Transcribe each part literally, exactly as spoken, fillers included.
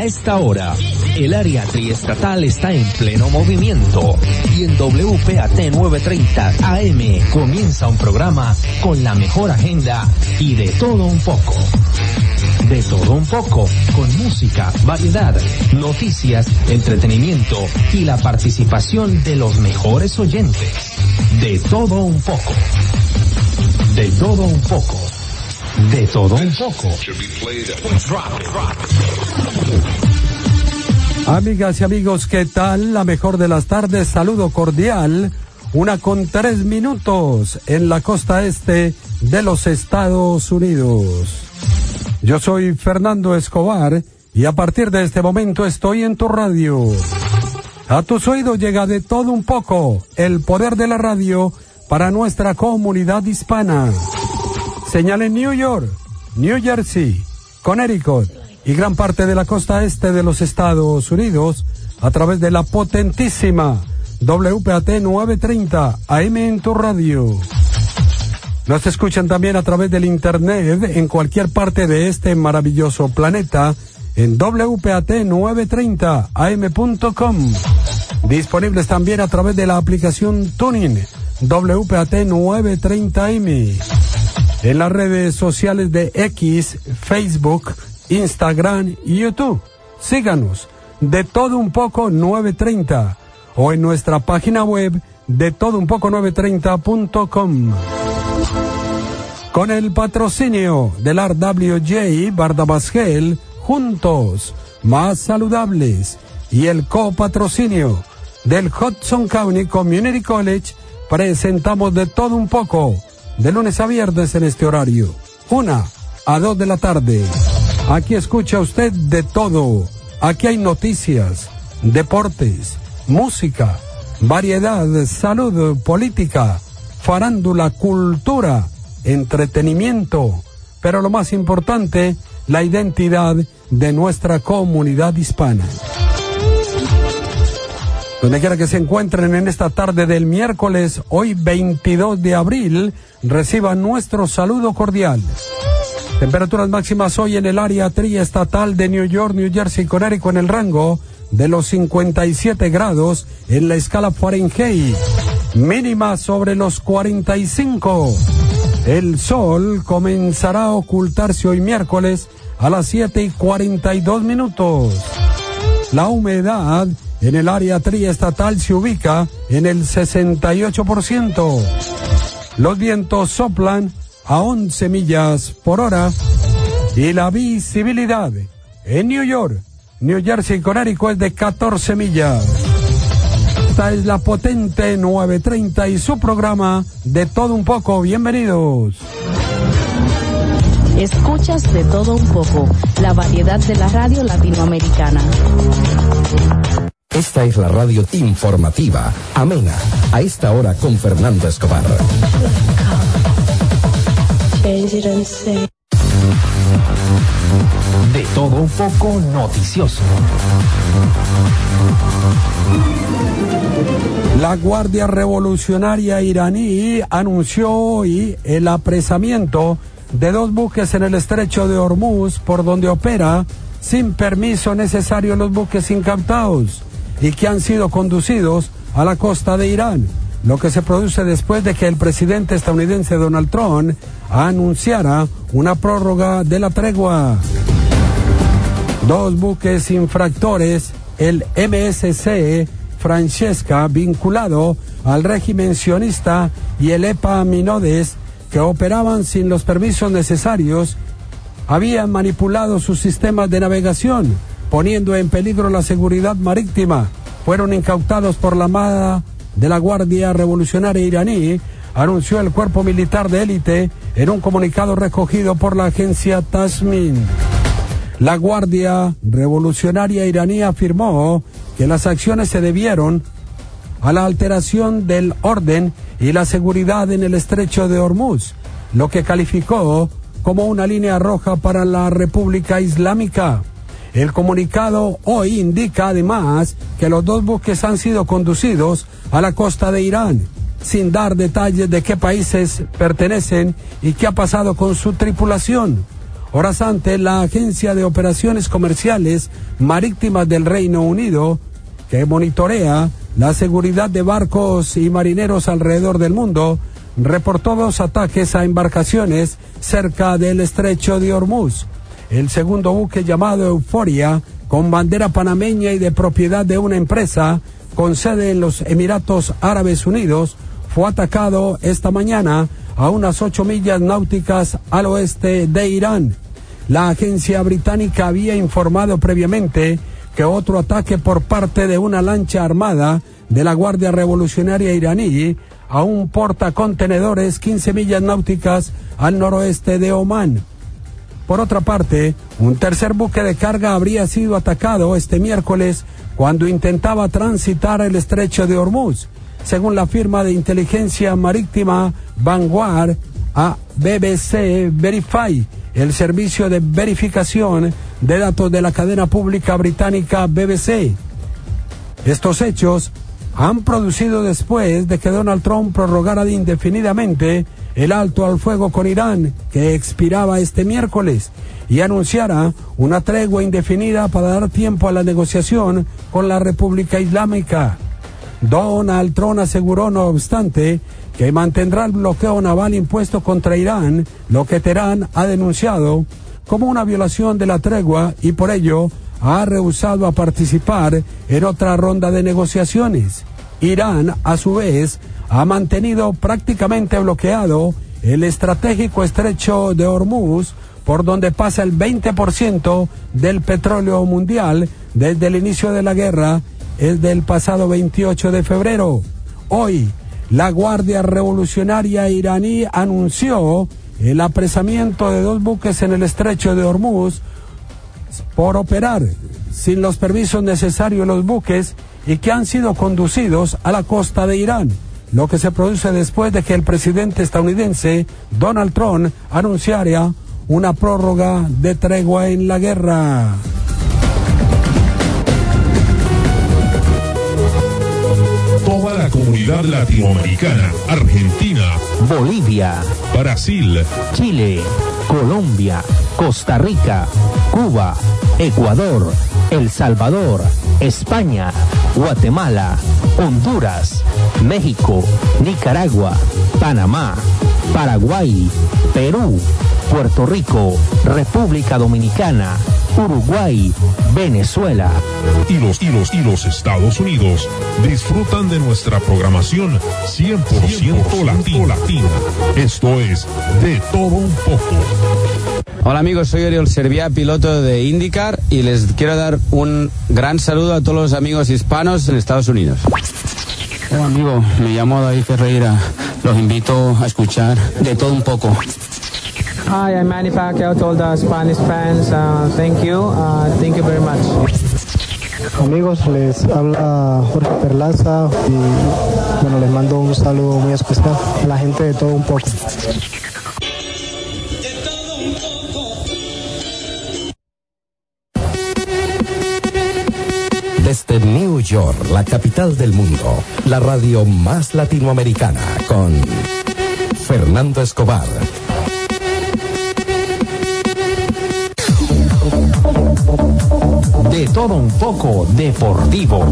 A esta hora, el área triestatal está en pleno movimiento y en W P A T novecientos treinta A M comienza un programa con la mejor agenda y de todo un poco. De todo un poco, con música, variedad, noticias, entretenimiento y la participación de los mejores oyentes. De todo un poco. De todo un poco. De todo un poco. Amigas y amigos, ¿qué tal? La mejor de las tardes, saludo cordial. Una con tres minutos en la costa este de los Estados Unidos. Yo soy Fernando Escobar y a partir de este momento estoy en tu radio. A tus oídos llega de todo un poco el poder de la radio para nuestra comunidad hispana. Señal en New York, New Jersey, Connecticut y gran parte de la costa este de los Estados Unidos a través de la potentísima W P A T novecientos treinta A M en tu radio. Nos escuchan también a través del internet en cualquier parte de este maravilloso planeta en W P A T novecientos treinta A M punto com. Disponibles también a través de la aplicación Tuning W P A T novecientos treinta A M. En las redes sociales de X, Facebook, Instagram y YouTube. Síganos, de todo un poco novecientos treinta, o en nuestra página web de todo un poco novecientos treinta punto com. Con el patrocinio del R W J Bardabasgel, juntos, más saludables, y el copatrocinio del Hudson County Community College, presentamos de todo un poco, de lunes a viernes en este horario, una a dos de la tarde. Aquí escucha usted de todo. Aquí hay noticias, deportes, música, variedad, salud, política, farándula, cultura, entretenimiento, pero lo más importante, la identidad de nuestra comunidad hispana. Donde quiera que se encuentren en esta tarde del miércoles, hoy veintidós de abril, reciban nuestro saludo cordial. Temperaturas máximas hoy en el área triestatal de New York, New Jersey, Connecticut en el rango de los cincuenta y siete grados en la escala Fahrenheit. Mínima sobre los cuarenta y cinco. El sol comenzará a ocultarse hoy miércoles a las siete y cuarenta y dos minutos. La humedad en el área triestatal se ubica en el sesenta y ocho por ciento. Los vientos soplan a once millas por hora y la visibilidad en New York, New Jersey y Connecticut es de catorce millas. Esta es la potente novecientos treinta y su programa de todo un poco. Bienvenidos. Escuchas de todo un poco, la variedad de la radio latinoamericana. Esta es la radio informativa, amena, a esta hora con Fernando Escobar. De todo un poco noticioso. La Guardia Revolucionaria iraní anunció hoy el apresamiento de dos buques en el estrecho de Hormuz, por donde opera sin permiso necesario los buques incautados y que han sido conducidos a la costa de Irán, lo que se produce después de que el presidente estadounidense Donald Trump anunciara una prórroga de la tregua. Dos buques infractores, el M S C Francesca, vinculado al régimen sionista, y el Epaminondas, que operaban sin los permisos necesarios, habían manipulado sus sistemas de navegación, poniendo en peligro la seguridad marítima. Fueron incautados por la Armada de la Guardia Revolucionaria iraní, anunció el cuerpo militar de élite en un comunicado recogido por la agencia Tasmin. La Guardia Revolucionaria iraní afirmó que las acciones se debieron a la alteración del orden y la seguridad en el estrecho de Hormuz, lo que calificó como una línea roja para la República Islámica. El comunicado hoy indica además que los dos buques han sido conducidos a la costa de Irán, sin dar detalles de qué países pertenecen y qué ha pasado con su tripulación. Horas antes, la Agencia de Operaciones Comerciales Marítimas del Reino Unido, que monitorea la seguridad de barcos y marineros alrededor del mundo, reportó dos ataques a embarcaciones cerca del estrecho de Hormuz. El segundo buque, llamado Euphoria, con bandera panameña y de propiedad de una empresa con sede en los Emiratos Árabes Unidos, fue atacado esta mañana a unas ocho millas náuticas al oeste de Irán. La agencia británica había informado previamente que otro ataque por parte de una lancha armada de la Guardia Revolucionaria iraní a un portacontenedores quince millas náuticas al noroeste de Omán. Por otra parte, un tercer buque de carga habría sido atacado este miércoles cuando intentaba transitar el estrecho de Hormuz, según la firma de inteligencia marítima Vanguard a B B C Verify, el servicio de verificación de datos de la cadena pública británica B B C. Estos hechos han producido después de que Donald Trump prorrogara indefinidamente el alto al fuego con Irán, que expiraba este miércoles, y anunciara una tregua indefinida para dar tiempo a la negociación con la República Islámica. Donald Trump aseguró, no obstante, que mantendrá el bloqueo naval impuesto contra Irán, lo que Teherán ha denunciado como una violación de la tregua y por ello ha rehusado a participar en otra ronda de negociaciones. Irán, a su vez, ha mantenido prácticamente bloqueado el estratégico estrecho de Hormuz, por donde pasa el veinte por ciento del petróleo mundial desde el inicio de la guerra, es del pasado veintiocho de febrero. Hoy, la Guardia Revolucionaria iraní anunció el apresamiento de dos buques en el estrecho de Hormuz por operar sin los permisos necesarios los buques y que han sido conducidos a la costa de Irán, lo que se produce después de que el presidente estadounidense Donald Trump anunciara una prórroga de tregua en la guerra. Toda la comunidad latinoamericana, Argentina, Bolivia, Brasil, Chile, Colombia, Costa Rica, Cuba, Ecuador, El Salvador, España, Guatemala, Honduras, México, Nicaragua, Panamá, Paraguay, Perú, Puerto Rico, República Dominicana, Uruguay, Venezuela y los, y los, y los Estados Unidos disfrutan de nuestra programación cien por ciento latina. Esto es De Todo Un Poco. Hola amigos, soy Oriol Serviá, piloto de IndyCar, y les quiero dar un gran saludo a todos los amigos hispanos en Estados Unidos. Hola amigo, me llamo David Ferreira, los invito a escuchar De Todo Un Poco. Hi, I'm Manny Pacquiao to all the Spanish fans. Uh, thank you. Uh, thank you very much. Amigos, les habla Jorge Perlaza y bueno, les mando un saludo muy especial a la gente de Todo Un Poco. Desde New York, la capital del mundo, la radio más latinoamericana, con Fernando Escobar. De Todo Un Poco Deportivo.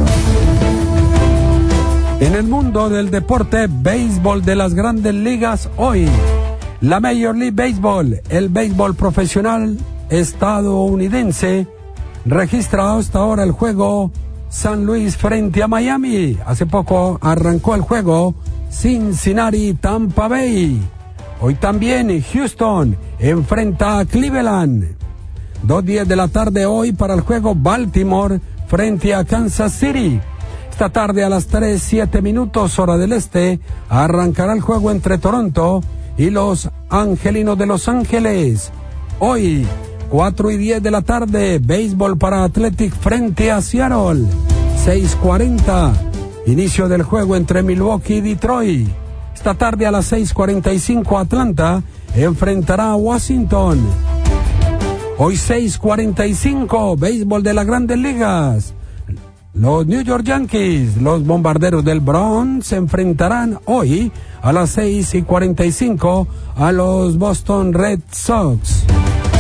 En el mundo del deporte béisbol de las grandes ligas, hoy la Major League Baseball, el béisbol profesional estadounidense, registra hasta ahora el juego San Luis frente a Miami. Hace poco arrancó el juego Cincinnati-Tampa Bay. Hoy también Houston enfrenta a Cleveland. dos diez de la tarde hoy para el juego Baltimore frente a Kansas City. Esta tarde a las tres siete minutos hora del este arrancará el juego entre Toronto y los Angelinos de Los Ángeles. Hoy cuatro y diez de la tarde, béisbol para Athletic frente a Seattle. seis cuarenta, inicio del juego entre Milwaukee y Detroit. Esta tarde a las seis cuarenta y cinco Atlanta enfrentará a Washington. Hoy seis cuarenta y cinco, béisbol de las grandes ligas. Los New York Yankees, los Bombarderos del Bronx, se enfrentarán hoy a las seis y cuarenta y cinco a los Boston Red Sox.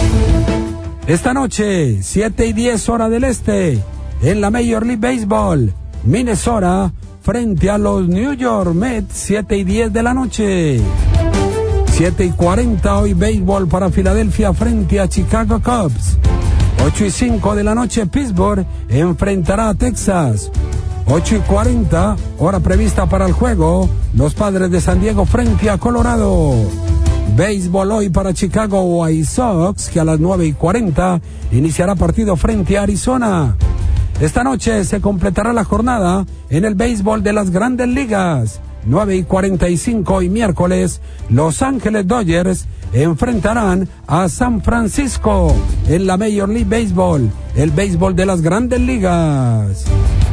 Esta noche, siete y diez hora del este, en la Major League Baseball, Minnesota frente a los New York Mets, siete y diez de la noche. siete y cuarenta hoy béisbol para Filadelfia frente a Chicago Cubs. ocho y cinco de la noche Pittsburgh enfrentará a Texas. ocho y cuarenta, hora prevista para el juego, los Padres de San Diego frente a Colorado. Béisbol hoy para Chicago White Sox, que a las nueve y cuarenta iniciará partido frente a Arizona. Esta noche se completará la jornada en el béisbol de las Grandes Ligas. nueve y cuarenta y cinco hoy miércoles, Los Ángeles Dodgers enfrentarán a San Francisco en la Major League Baseball, el béisbol de las Grandes Ligas.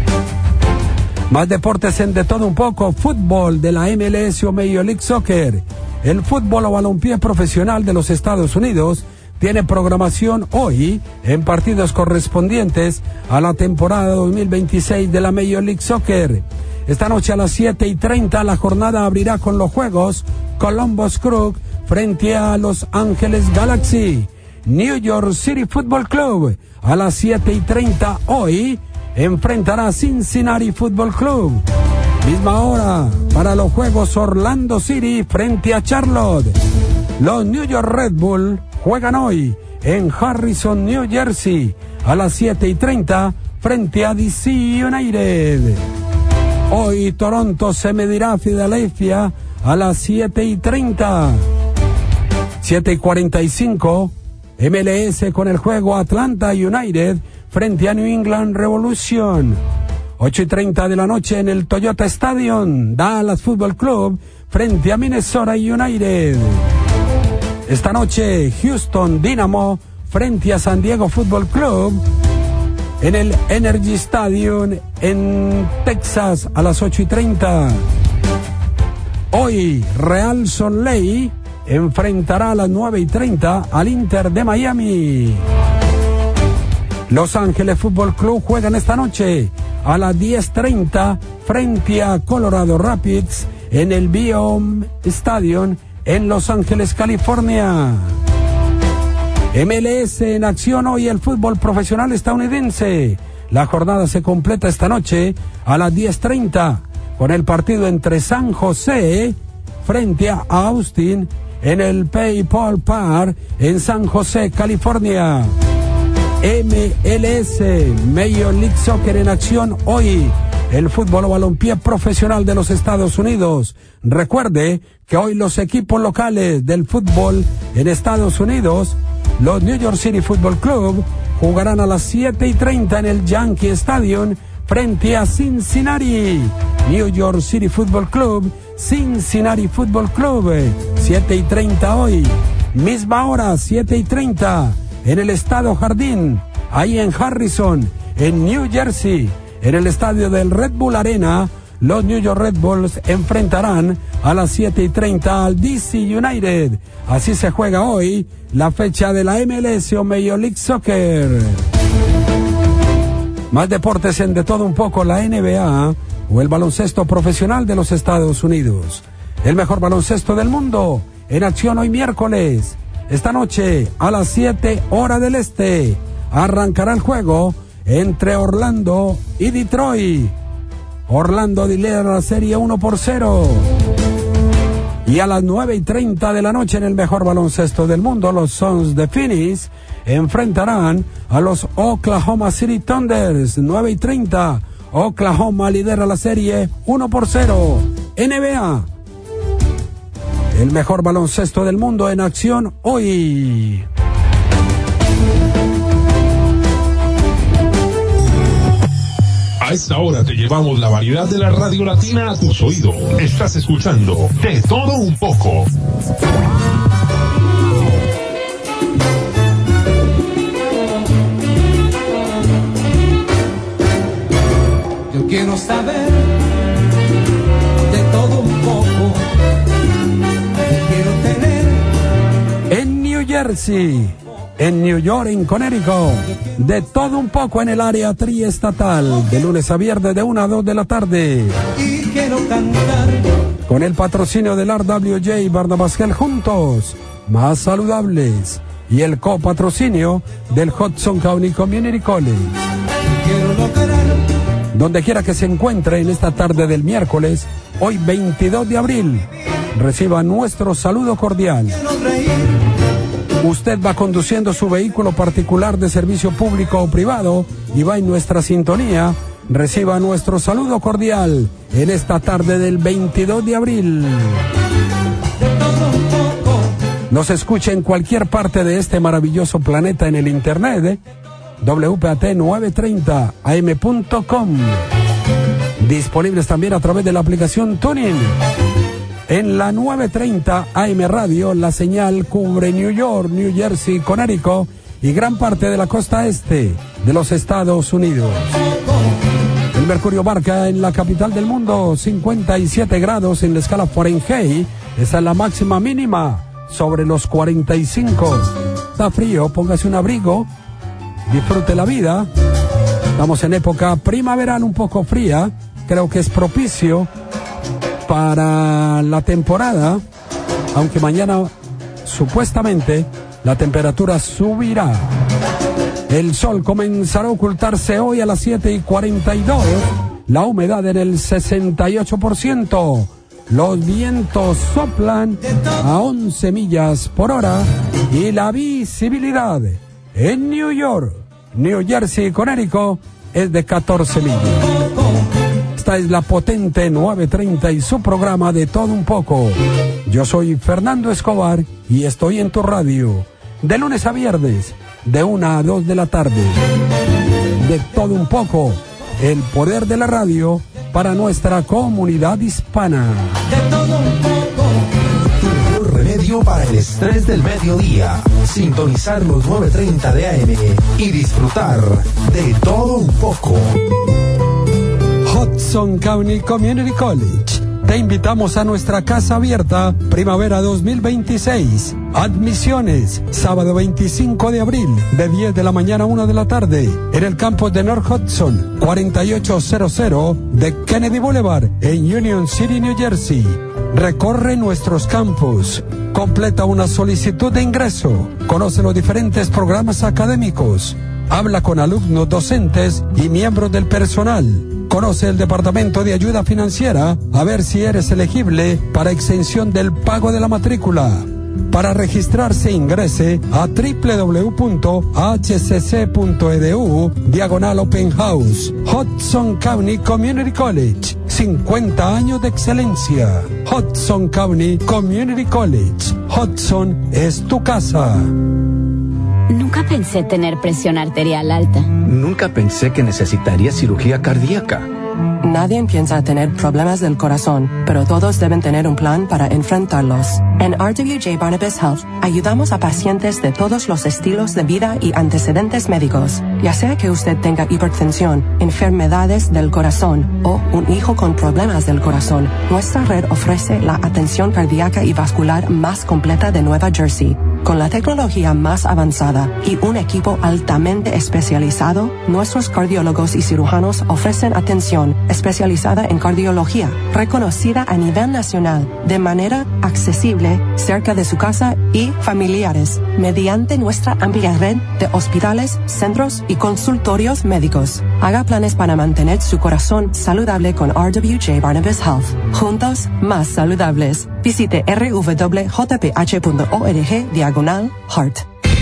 Más deportes en De Todo Un Poco, fútbol de la M L S o Major League Soccer. El fútbol o balompié profesional de los Estados Unidos tiene programación hoy en partidos correspondientes a la temporada dos mil veintiséis de la Major League Soccer. Esta noche a las siete y treinta la jornada abrirá con los juegos Columbus Crew frente a Los Ángeles Galaxy. New York City Football Club a las siete y treinta hoy enfrentará a Cincinnati Football Club. Misma hora para los juegos Orlando City frente a Charlotte. Los New York Red Bull juegan hoy en Harrison, New Jersey a las siete y treinta frente a D C United. Hoy Toronto se medirá a Filadelfia a las siete y treinta. siete y cuarenta y cinco, M L S con el juego Atlanta United frente a New England Revolution. ocho y treinta de la noche en el Toyota Stadium, Dallas Football Club frente a Minnesota United. Esta noche Houston Dynamo frente a San Diego Football Club en el Energy Stadium en Texas a las ocho y treinta. Hoy Real Salt Lake enfrentará a las nueve y treinta al Inter de Miami. Los Ángeles Football Club juegan esta noche a las diez treinta frente a Colorado Rapids en el Biom Stadium en Los Ángeles, California. M L S en acción hoy el fútbol profesional estadounidense. La jornada se completa esta noche a las diez treinta con el partido entre San José frente a Austin en el PayPal Park en San José, California. M L S, Major League Soccer en acción hoy, el fútbol o balompié profesional de los Estados Unidos. Recuerde que hoy los equipos locales del fútbol en Estados Unidos, los New York City Football Club, jugarán a las siete y treinta en el Yankee Stadium frente a Cincinnati. New York City Football Club, Cincinnati Football Club, siete y treinta hoy. Misma hora, siete y treinta, en el Estadio Jardín, ahí en Harrison, en New Jersey, en el estadio del Red Bull Arena, los New York Red Bulls enfrentarán a las siete y treinta al D C United. Así se juega hoy la fecha de la M L S o Major League Soccer. Más deportes en De Todo Un Poco, la N B A o el baloncesto profesional de los Estados Unidos. El mejor baloncesto del mundo en acción hoy miércoles. Esta noche a las siete hora del este arrancará el juego entre Orlando y Detroit. Orlando lidera la serie uno por cero. Y a las nueve y treinta de la noche en el mejor baloncesto del mundo, los Suns de Phoenix enfrentarán a los Oklahoma City Thunders. nueve y treinta, Oklahoma lidera la serie uno por cero. N B A, el mejor baloncesto del mundo en acción hoy. A esta hora te llevamos la variedad de la radio latina a tus oídos. Estás escuchando De Todo Un Poco. Yo quiero saber de todo un poco. Quiero tener en New Jersey, en New York, en Connecticut, De Todo Un Poco en el área triestatal, de lunes a viernes de una a dos de la tarde. Y quiero cantar Con el patrocinio del R W J Barnabas Gel, juntos, más saludables. y el copatrocinio del Hudson County Community College. Donde quiera que se encuentre en esta tarde del miércoles, hoy veintidós de abril, reciba nuestro saludo cordial. Usted va conduciendo su vehículo particular de servicio público o privado y va en nuestra sintonía. Reciba nuestro saludo cordial en esta tarde del veintidós de abril. Nos escuche en cualquier parte de este maravilloso planeta en el internet, ¿eh? W P A T novecientos treinta A M punto com. Disponibles también a través de la aplicación TuneIn. En la novecientos treinta A M Radio, la señal cubre New York, New Jersey, Connecticut y gran parte de la costa este de los Estados Unidos. El mercurio marca en la capital del mundo cincuenta y siete grados en la escala Fahrenheit. Esa es la máxima mínima sobre los cuarenta y cinco. Está frío, póngase un abrigo, disfrute la vida. Estamos en época primaveral un poco fría. Creo que es propicio para la temporada, aunque mañana supuestamente la temperatura subirá. El sol comenzará a ocultarse hoy a las siete y cuarenta y dos. La humedad en el sesenta y ocho por ciento. Los vientos soplan a once millas por hora y la visibilidad en New York, New Jersey y Connecticut es de catorce millas. Esta es la potente novecientos treinta y su programa de todo un poco. Yo soy Fernando Escobar y estoy en tu radio de lunes a viernes de una a dos de la tarde. De todo un poco, el poder de la radio para nuestra comunidad hispana. De todo un poco. Tu mejor remedio para el estrés del mediodía. Sintonizar los novecientos treinta de A M y disfrutar de todo un poco. Hudson County Community College. Te invitamos a nuestra casa abierta Primavera dos mil veintiséis. Admisiones, sábado veinticinco de abril, de diez de la mañana a una de la tarde, en el campus de North Hudson, cuarenta y ocho cero de Kennedy Boulevard, en Union City, New Jersey. Recorre nuestros campus, completa una solicitud de ingreso, conoce los diferentes programas académicos, habla con alumnos, docentes y miembros del personal. Conoce el Departamento de Ayuda Financiera a ver si eres elegible para exención del pago de la matrícula. Para registrarse ingrese a doble u doble u doble u punto h c c punto e d u diagonal Open House. Hudson County Community College, cincuenta años de excelencia. Hudson County Community College. Hudson es tu casa. Nunca pensé tener presión arterial alta. Nunca pensé que necesitaría cirugía cardíaca. Nadie piensa tener problemas del corazón, pero todos deben tener un plan para enfrentarlos. En R W J Barnabas Health ayudamos a pacientes de todos los estilos de vida y antecedentes médicos, ya sea que usted tenga hipertensión, enfermedades del corazón o un hijo con problemas del corazón. Nuestra red ofrece la atención cardíaca y vascular más completa de Nueva Jersey. Con la tecnología más avanzada y un equipo altamente especializado, nuestros cardiólogos y cirujanos ofrecen atención especializada en cardiología, reconocida a nivel nacional, de manera accesible, cerca de su casa y familiares, mediante nuestra amplia red de hospitales, centros y consultorios médicos. Haga planes para mantener su corazón saludable con R W J Barnabas Health. Juntos, más saludables. Visite r w w punto j p h punto org diagonal heart.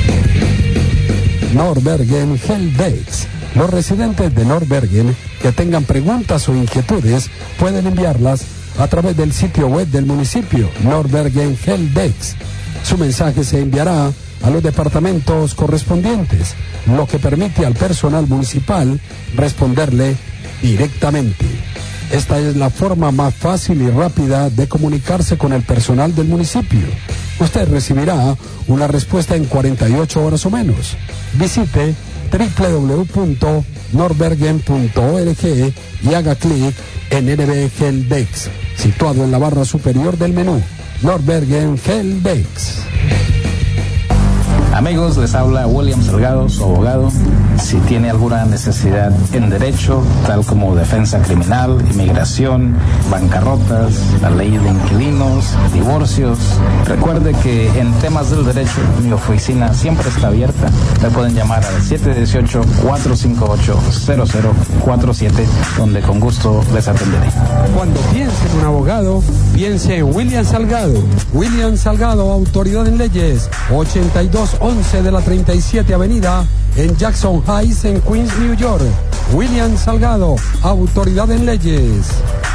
Nordbergen Heldex. Los residentes de Nordbergen que tengan preguntas o inquietudes pueden enviarlas a través del sitio web del municipio, Nordbergen Heldex. Su mensaje se enviará a los departamentos correspondientes, lo que permite al personal municipal responderle directamente. Esta es la forma más fácil y rápida de comunicarse con el personal del municipio. Usted recibirá una respuesta en cuarenta y ocho horas o menos. Visite doble u doble u doble u punto nordbergen punto org y haga clic en N B Heldex, situado en la barra superior del menú. Nordbergen Heldex. Amigos, les habla William Salgado, su abogado. Si tiene alguna necesidad en derecho, tal como defensa criminal, inmigración, bancarrotas, la ley de inquilinos, divorcios, recuerde que en temas del derecho mi oficina siempre está abierta. Me pueden llamar al siete uno ocho, cuatro cinco ocho, cero cero cuatro siete, donde con gusto les atenderé. Cuando piense en un abogado, piense en William Salgado. William Salgado, autoridad en leyes, ochenta y dos once de la treinta y siete Avenida, en Jackson Heights, en Queens, New York. William Salgado, autoridad en leyes.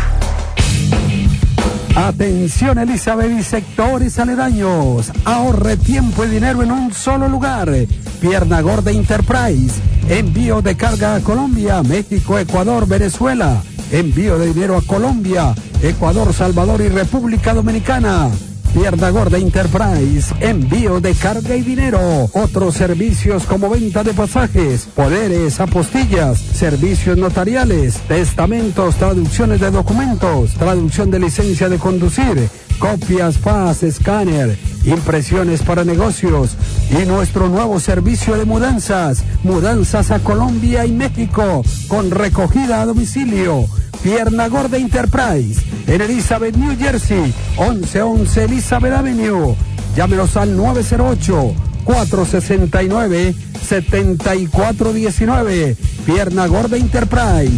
Atención, Elizabeth y sectores aledaños. Ahorre tiempo y dinero en un solo lugar. Pierna Gorda Enterprise. Envío de carga a Colombia, México, Ecuador, Venezuela. Envío de dinero a Colombia, Ecuador, Salvador y República Dominicana. Pierna Gorda Enterprise, envío de carga y dinero. Otros servicios como venta de pasajes, poderes, apostillas, servicios notariales, testamentos, traducciones de documentos, traducción de licencia de conducir, copias, fax, escáner, impresiones para negocios y nuestro nuevo servicio de mudanzas, mudanzas a Colombia y México con recogida a domicilio. Pierna Gorda Enterprise, en Elizabeth, New Jersey, once once Elizabeth Avenue. Llámenos al nueve cero ocho, cuatro seis nueve, siete cuatro uno nueve. Pierna Gorda Enterprise.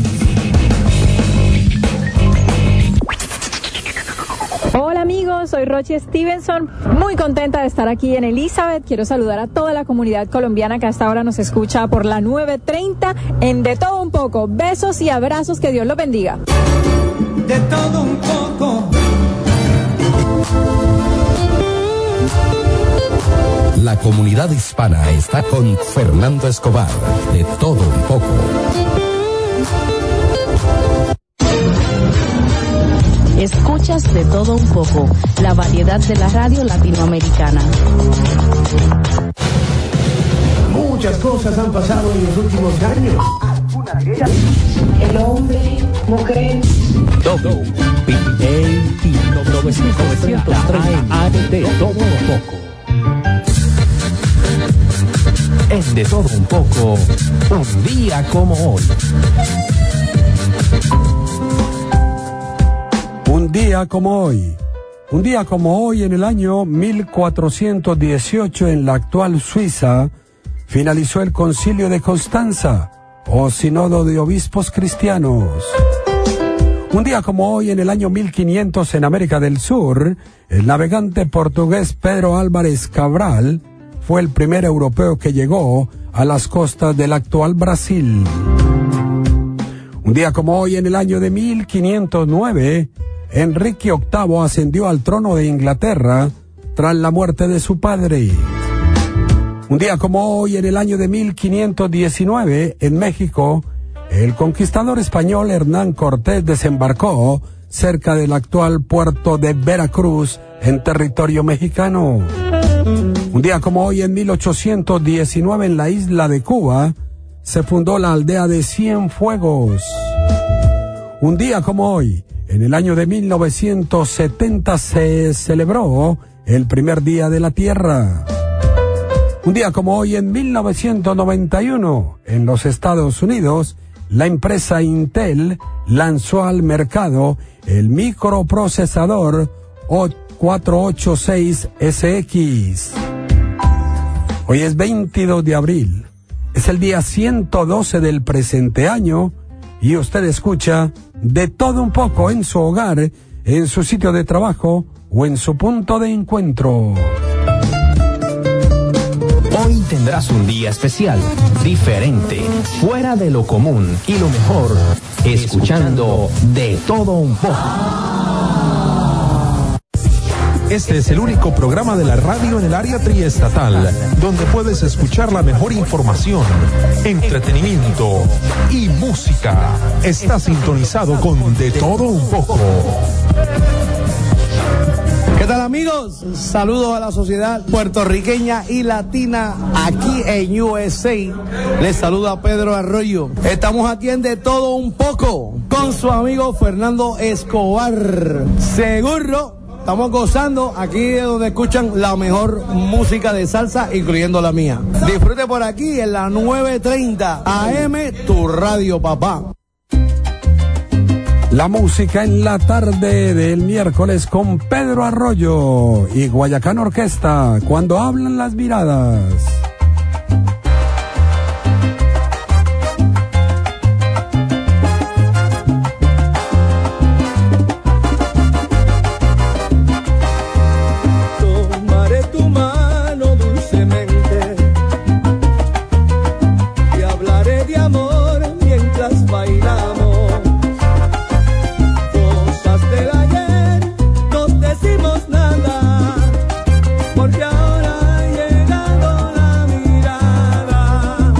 Hola amigos, soy Rochi Stevenson, muy contenta de estar aquí en Elizabeth. Quiero saludar a toda la comunidad colombiana que hasta ahora nos escucha por la nueve treinta en De Todo Un Poco. Besos y abrazos, que Dios los bendiga. De todo un poco. La comunidad hispana está con Fernando Escobar, De Todo Un Poco. Escuchas De Todo Un Poco, la variedad de la radio latinoamericana. Muchas cosas han pasado en los últimos años. El hombre, mujer. W P A T novecientos treinta A M De Todo Un Poco. En De Todo Un Poco, un día como hoy. Un día como hoy, un día como hoy en el año mil cuatrocientos dieciocho en la actual Suiza, finalizó el Concilio de Constanza, o Sínodo de Obispos Cristianos. Un día como hoy en el año mil quinientos en América del Sur, el navegante portugués Pedro Álvares Cabral fue el primer europeo que llegó a las costas del actual Brasil. Un día como hoy en el año de mil quinientos nueve, Enrique octavo ascendió al trono de Inglaterra tras la muerte de su padre. Un día como hoy, en el año de mil quinientos diecinueve, en México, el conquistador español Hernán Cortés desembarcó cerca del actual puerto de Veracruz, en territorio mexicano. Un día como hoy, en mil ochocientos diecinueve, en la isla de Cuba, se fundó la aldea de Cienfuegos. Un día como hoy, en el año de mil novecientos setenta, se celebró el primer Día de la Tierra. Un día como hoy, en mil novecientos noventa y uno, en los Estados Unidos, la empresa Intel lanzó al mercado el microprocesador cuatrocientos ochenta y seis S X. Hoy es veintidós de abril, es el día ciento doce del presente año, y usted escucha De Todo Un Poco en su hogar, en su sitio de trabajo o en su punto de encuentro. Hoy tendrás un día especial, diferente, fuera de lo común y lo mejor, escuchando De Todo Un Poco. Este es el único programa de la radio en el área triestatal donde puedes escuchar la mejor información, entretenimiento y música. Está sintonizado con De Todo Un Poco. ¿Qué tal, amigos? Saludos a la sociedad puertorriqueña y latina aquí en U S A. Les saluda Pedro Arroyo. Estamos aquí en De Todo Un Poco con su amigo Fernando Escobar. Seguro estamos gozando aquí de donde escuchan la mejor música de salsa, incluyendo la mía. Disfrute por aquí en la nueve treinta A M, tu radio, papá. La música en la tarde del miércoles con Pedro Arroyo y Guayacán Orquesta, cuando hablan las miradas. Tomaré tu mano dulcemente y hablaré de amor mientras bailamos. Porque ahora ha llegado la mirada.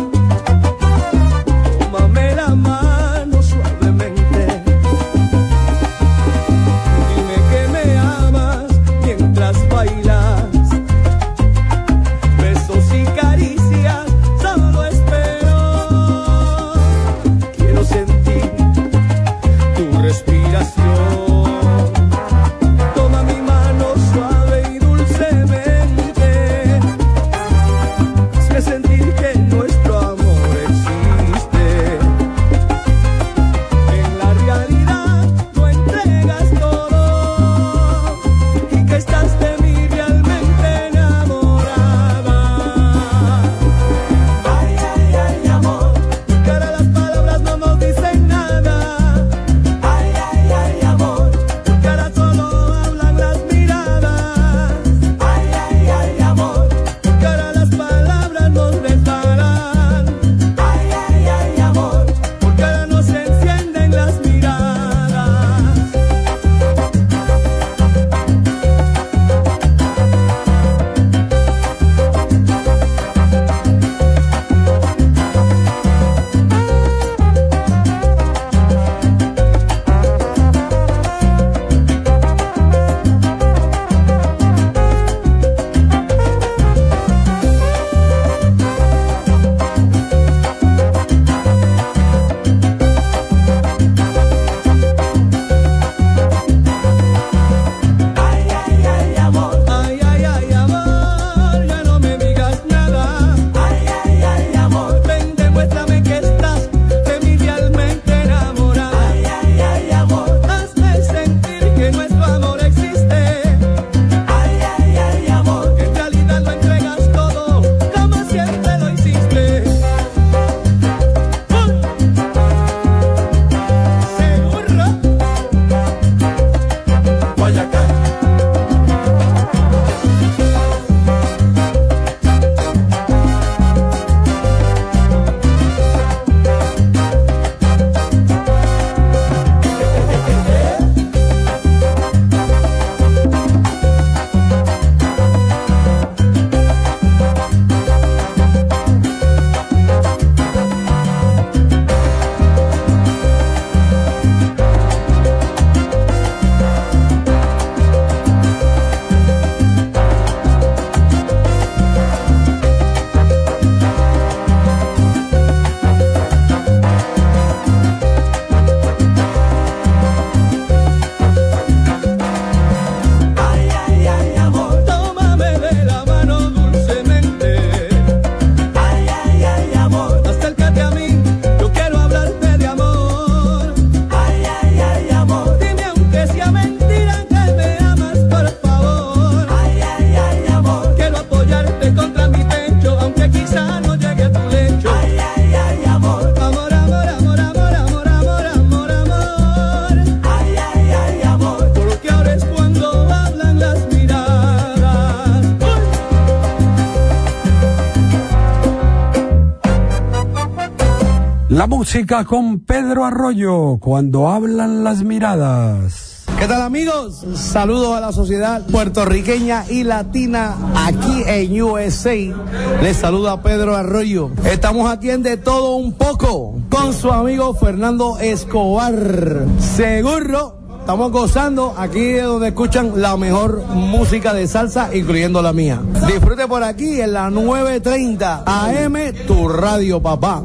La música con Pedro Arroyo, cuando hablan las miradas. ¿Qué tal, amigos? Saludos a la sociedad puertorriqueña y latina aquí en U S A. Les saluda Pedro Arroyo. Estamos aquí en De Todo Un Poco con su amigo Fernando Escobar. Seguro estamos gozando aquí de donde escuchan la mejor música de salsa, incluyendo la mía. Disfrute por aquí en la nueve treinta A M, tu radio, papá.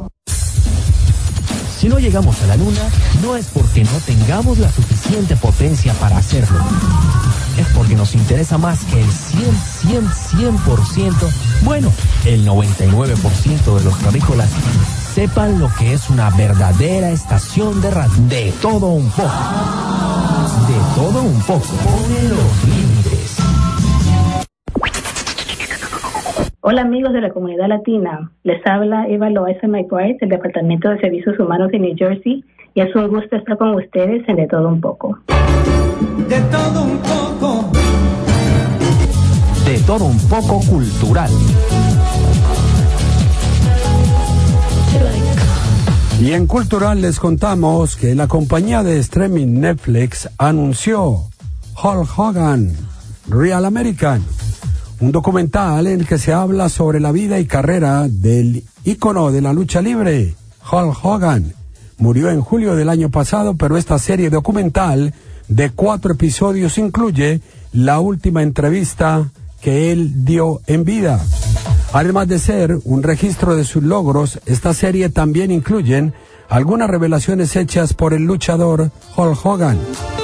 Si no llegamos a la luna, no es porque no tengamos la suficiente potencia para hacerlo. Es porque nos interesa más que el cien, cien, cien por ciento, bueno, el noventa y nueve por ciento de los terrícolas sepan lo que es una verdadera estación de radio. De todo un poco. De todo un poco. Pone los límites. Hola amigos de la comunidad latina, les habla Eva Loaiza McBride del Departamento de Servicios Humanos de New Jersey y es un gusto estar con ustedes en De Todo Un Poco. De todo un poco. De todo un poco cultural. Y en Cultural les contamos que la compañía de streaming Netflix anunció Hulk Hogan, Real American, un documental en el que se habla sobre la vida y carrera del ícono de la lucha libre, Hulk Hogan. Murió en julio del año pasado, pero esta serie documental de cuatro episodios incluye la última entrevista que él dio en vida. Además de ser un registro de sus logros, esta serie también incluye algunas revelaciones hechas por el luchador Hulk Hogan.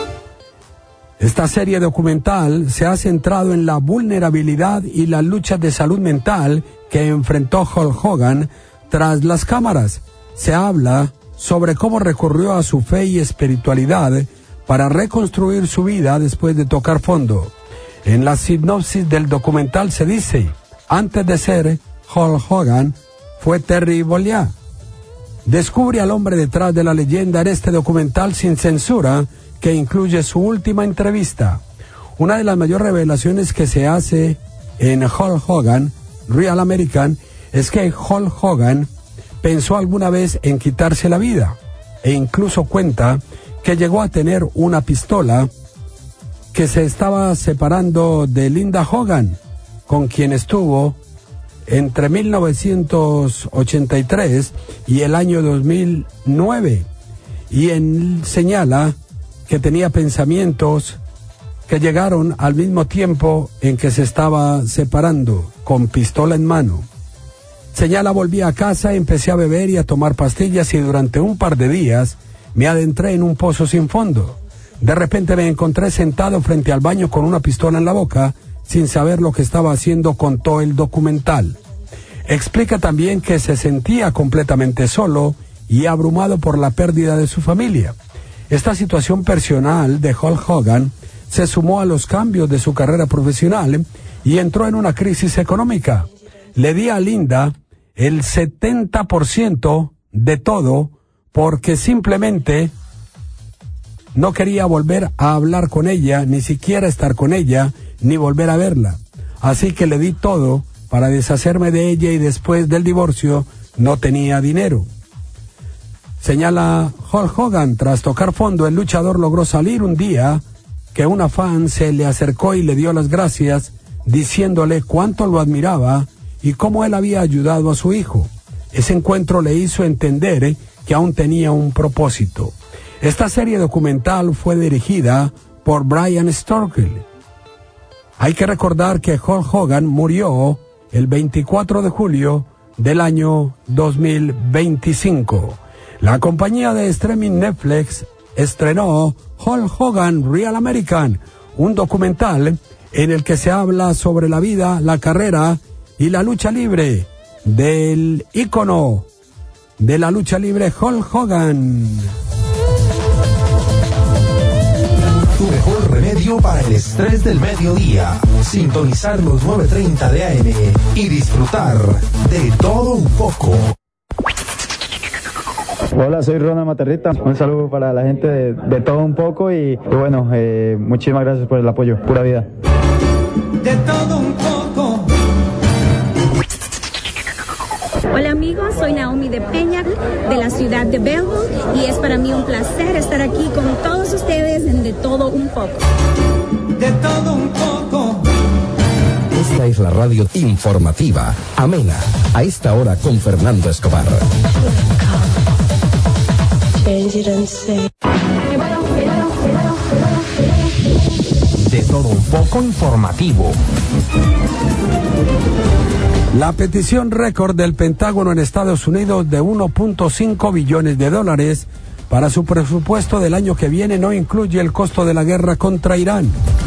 Esta serie documental se ha centrado en la vulnerabilidad y la lucha de salud mental que enfrentó Hulk Hogan tras las cámaras. Se habla sobre cómo recurrió a su fe y espiritualidad para reconstruir su vida después de tocar fondo. En la sinopsis del documental se dice: antes de ser Hulk Hogan, fue Terry Bollea. Descubre al hombre detrás de la leyenda en este documental sin censura, que incluye su última entrevista. Una de las mayores revelaciones que se hace en Hulk Hogan, Real American, es que Hulk Hogan pensó alguna vez en quitarse la vida, e incluso cuenta que llegó a tener una pistola que se estaba separando de Linda Hogan, con quien estuvo entre mil novecientos ochenta y tres y el año dos mil nueve, y él señala que tenía pensamientos que llegaron al mismo tiempo en que se estaba separando, con pistola en mano. Señala: volví a casa, empecé a beber y a tomar pastillas y durante un par de días me adentré en un pozo sin fondo. De repente me encontré sentado frente al baño con una pistola en la boca, sin saber lo que estaba haciendo, contó el documental. Explica también que se sentía completamente solo y abrumado por la pérdida de su familia. Esta situación personal de Hulk Hogan se sumó a los cambios de su carrera profesional y entró en una crisis económica. Le di a Linda el setenta por ciento de todo porque simplemente no quería volver a hablar con ella, ni siquiera estar con ella, ni volver a verla. Así que le di todo para deshacerme de ella y después del divorcio no tenía dinero. Señala Hulk Hogan: tras tocar fondo, el luchador logró salir un día que una fan se le acercó y le dio las gracias, diciéndole cuánto lo admiraba y cómo él había ayudado a su hijo. Ese encuentro le hizo entender eh, que aún tenía un propósito. Esta serie documental fue dirigida por Brian Storkel. Hay que recordar que Hulk Hogan murió el veinticuatro de julio del año dos mil veinticinco. La compañía de streaming Netflix estrenó Hulk Hogan Real American, un documental en el que se habla sobre la vida, la carrera y la lucha libre del ícono de la lucha libre Hulk Hogan. Tu mejor remedio para el estrés del mediodía. Sintonizar los nueve treinta de A M y disfrutar de todo un poco. Hola, soy Ronald Materrita. Un saludo para la gente de, de Todo Un Poco y, y bueno, eh, muchísimas gracias por el apoyo. Pura vida. De todo un poco. Hola amigos, soy Naomi de Peña, de la ciudad de Belleville, y es para mí un placer estar aquí con todos ustedes en De Todo Un Poco. De todo un poco. Esta es la radio informativa, amena, a esta hora con Fernando Escobar. De Todo Un Poco informativo. La petición récord del Pentágono en Estados Unidos de uno punto cinco billones de dólares para su presupuesto del año que viene no incluye el costo de la guerra contra Irán.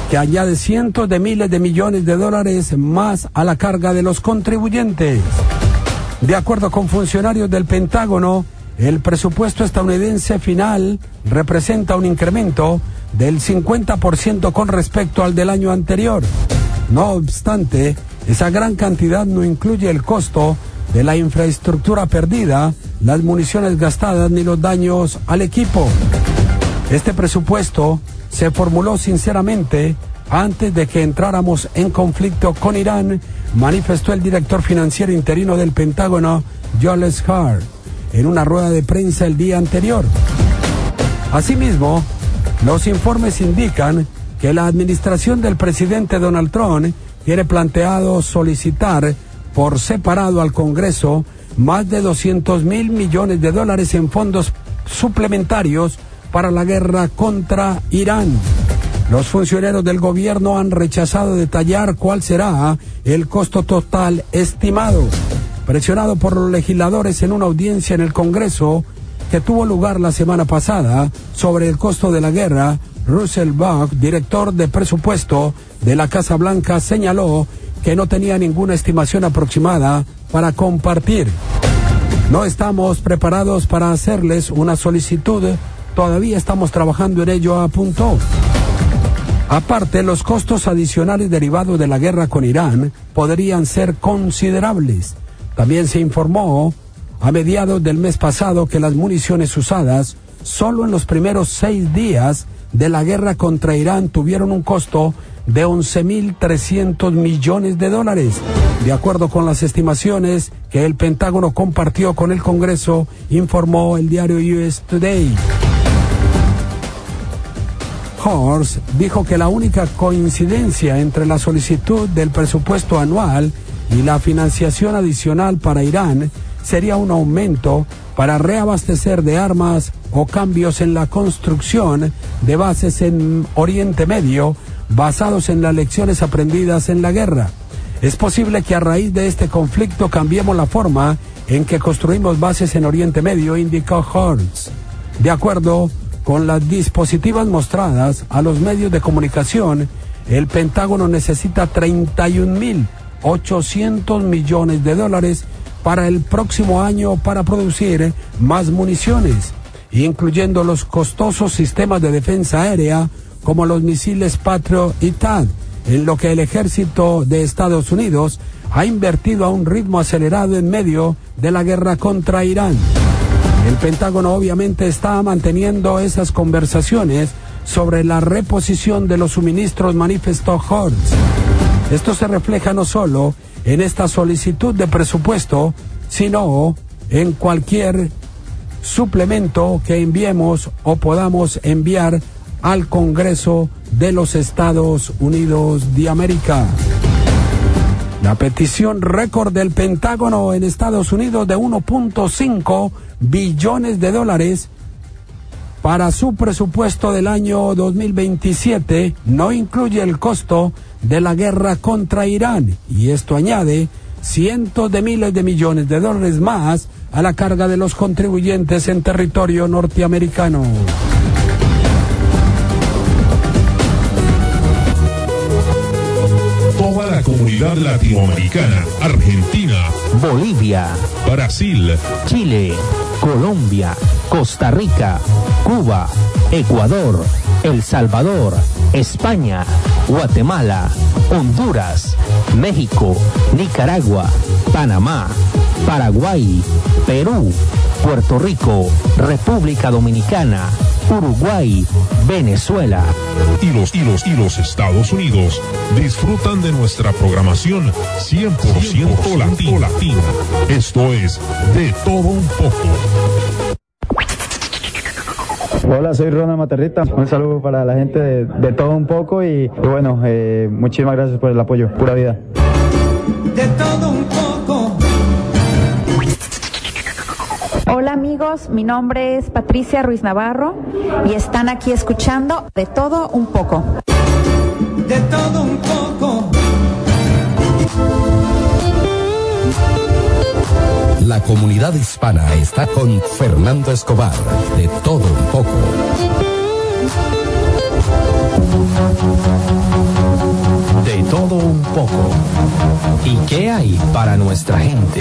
que añade cientos de miles de millones de dólares más a la carga de los contribuyentes. De acuerdo con funcionarios del Pentágono, el presupuesto estadounidense final representa un incremento del cincuenta por ciento con respecto al del año anterior. No obstante, esa gran cantidad no incluye el costo de la infraestructura perdida, las municiones gastadas ni los daños al equipo. Este presupuesto se formuló sinceramente antes de que entráramos en conflicto con Irán, manifestó el director financiero interino del Pentágono, Jules Hart, en una rueda de prensa el día anterior. Asimismo, los informes indican que la administración del presidente Donald Trump tiene planteado solicitar por separado al Congreso más de doscientos mil millones de dólares en fondos suplementarios para la guerra contra Irán. Los funcionarios del gobierno han rechazado detallar cuál será el costo total estimado. Presionado por los legisladores en una audiencia en el Congreso que tuvo lugar la semana pasada sobre el costo de la guerra, Russell Buck, director de presupuesto de la Casa Blanca, señaló que no tenía ninguna estimación aproximada para compartir. No estamos preparados para hacerles una solicitud, todavía estamos trabajando en ello, apuntó. Aparte, los costos adicionales derivados de la guerra con Irán podrían ser considerables. También se informó a mediados del mes pasado que las municiones usadas solo en los primeros seis días de la guerra contra Irán tuvieron un costo de once mil trescientos millones de dólares, de acuerdo con las estimaciones que el Pentágono compartió con el Congreso, informó el diario U S Today. Horst dijo que la única coincidencia entre la solicitud del presupuesto anual y la financiación adicional para Irán sería un aumento para reabastecer de armas o cambios en la construcción de bases en Oriente Medio basados en las lecciones aprendidas en la guerra. Es posible que a raíz de este conflicto cambiemos la forma en que construimos bases en Oriente Medio, indicó Horst. De acuerdo con las dispositivas mostradas a los medios de comunicación, el Pentágono necesita treinta y un mil ochocientos millones de dólares para el próximo año para producir más municiones, incluyendo los costosos sistemas de defensa aérea como los misiles Patriot y T A D, en lo que el ejército de Estados Unidos ha invertido a un ritmo acelerado en medio de la guerra contra Irán. El Pentágono obviamente está manteniendo esas conversaciones sobre la reposición de los suministros, manifestó Horst. Esto se refleja no solo en esta solicitud de presupuesto, sino en cualquier suplemento que enviemos o podamos enviar al Congreso de los Estados Unidos de América. La petición récord del Pentágono en Estados Unidos de uno punto cinco billones de dólares para su presupuesto del año dos mil veintisiete no incluye el costo de la guerra contra Irán, y esto añade cientos de miles de millones de dólares más a la carga de los contribuyentes en territorio norteamericano. Toda la comunidad latinoamericana, Argentina, Bolivia, Brasil, Chile, Colombia, Costa Rica, Cuba, Ecuador, El Salvador, España, Guatemala, Honduras, México, Nicaragua, Panamá, Paraguay, Perú, Puerto Rico, República Dominicana, Uruguay, Venezuela y los, y los, y los Estados Unidos disfrutan de nuestra programación cien por ciento latina. latina. Esto es De Todo Un Poco. Hola, soy Ronald Materrita. Un saludo para la gente de, de Todo Un Poco y, y bueno, eh, muchísimas gracias por el apoyo. Pura vida. De todo un poco. Hola amigos, mi nombre es Patricia Ruiz Navarro y están aquí escuchando De Todo Un Poco. De todo un poco. La comunidad hispana está con Fernando Escobar, De Todo Un Poco. todo un poco. ¿Y qué hay para nuestra gente?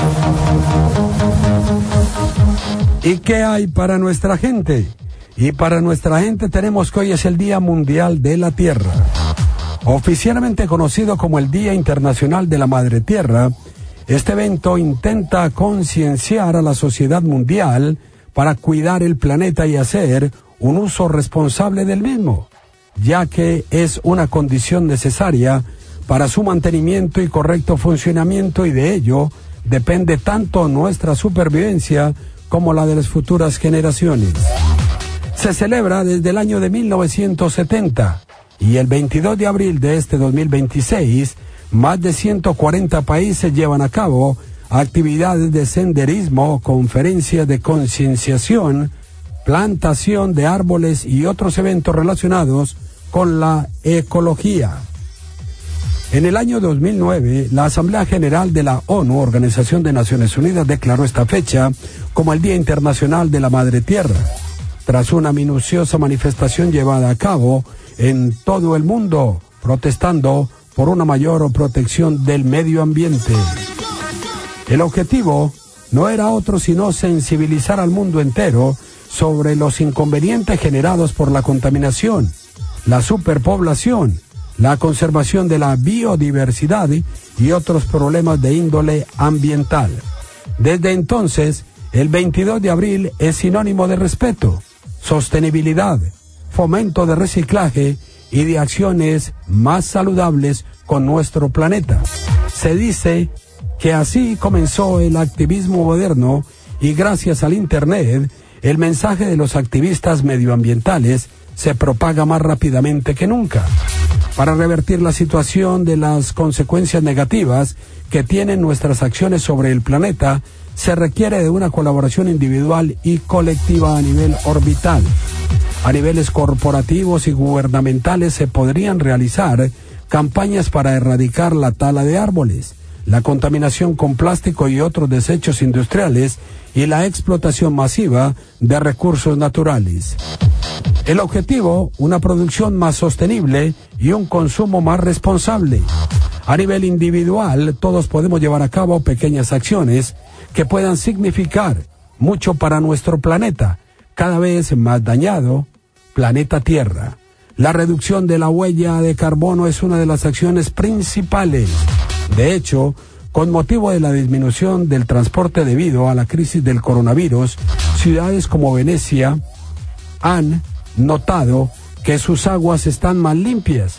¿Y qué hay para nuestra gente? Y para nuestra gente tenemos que hoy es el Día Mundial de la Tierra. Oficialmente conocido como el Día Internacional de la Madre Tierra, este evento intenta concienciar a la sociedad mundial para cuidar el planeta y hacer un uso responsable del mismo, ya que es una condición necesaria para su mantenimiento y correcto funcionamiento, y de ello depende tanto nuestra supervivencia como la de las futuras generaciones. Se celebra desde el año de mil novecientos setenta y el veintidós de abril de este dos mil veintiséis, más de ciento cuarenta países llevan a cabo actividades de senderismo, conferencias de concienciación, plantación de árboles y otros eventos relacionados con la ecología. En el año dos mil nueve, la Asamblea General de la ONU, Organización de Naciones Unidas, declaró esta fecha como el Día Internacional de la Madre Tierra, tras una minuciosa manifestación llevada a cabo en todo el mundo, protestando por una mayor protección del medio ambiente. El objetivo no era otro sino sensibilizar al mundo entero sobre los inconvenientes generados por la contaminación, la superpoblación, la conservación de la biodiversidad y otros problemas de índole ambiental. Desde entonces, el veintidós de abril es sinónimo de respeto, sostenibilidad, fomento de reciclaje y de acciones más saludables con nuestro planeta. Se dice que así comenzó el activismo moderno, y gracias al Internet, el mensaje de los activistas medioambientales se propaga más rápidamente que nunca. Para revertir la situación de las consecuencias negativas que tienen nuestras acciones sobre el planeta, se requiere de una colaboración individual y colectiva a nivel orbital. A niveles corporativos y gubernamentales se podrían realizar campañas para erradicar la tala de árboles, la contaminación con plástico y otros desechos industriales y la explotación masiva de recursos naturales. El objetivo, una producción más sostenible y un consumo más responsable. A nivel individual, todos podemos llevar a cabo pequeñas acciones que puedan significar mucho para nuestro planeta, cada vez más dañado, planeta Tierra. La reducción de la huella de carbono es una de las acciones principales. De hecho, con motivo de la disminución del transporte debido a la crisis del coronavirus, ciudades como Venecia han notado que sus aguas están más limpias,